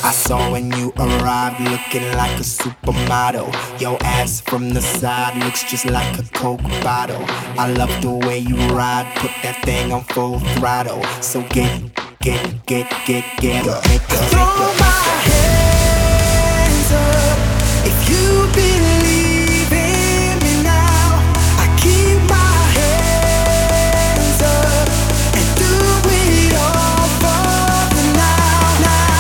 I saw when you arrived looking like a supermodel. Your ass from the side looks just like a Coke bottle. I love the way you ride, put that thing on full throttle. So get up, make up. Throw my hands up if you believe in me now. I keep my hands up and do it all for the now.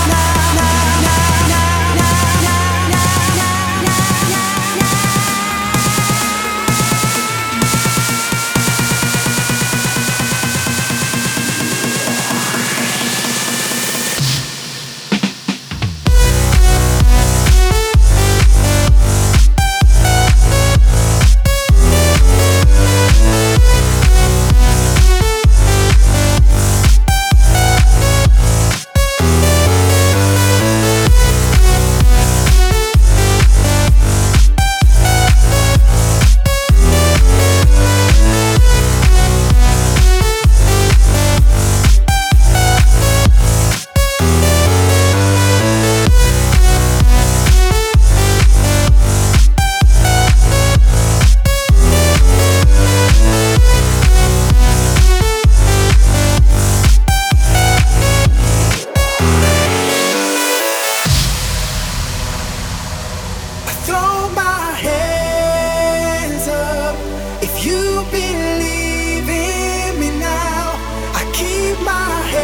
Throw my hands up if you believe in me now. I keep my hands